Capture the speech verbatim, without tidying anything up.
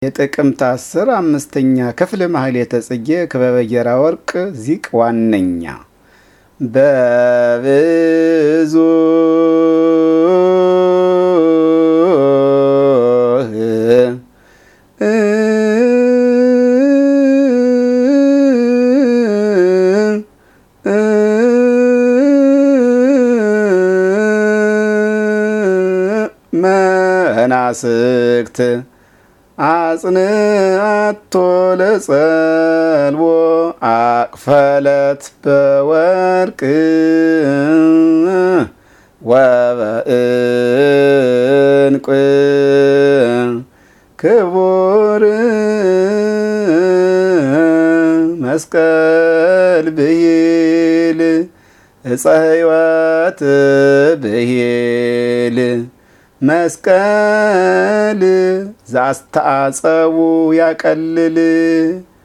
የጥቅምት አስር አምስተኛ ክፍል ማህሌተ ጽጌ ክበበ ጌራ ወርቅ ዚቅ ዋነኛ በብዙ መናስክት አጽንአቶ ለጸልቦ አቅፈለት በወርቅ ወበዕንቁ ክቡር መስቀል ብሂል ዕፀ ሕይወት ብሂል መስቀል ዛስተአጸቡ ያቀልል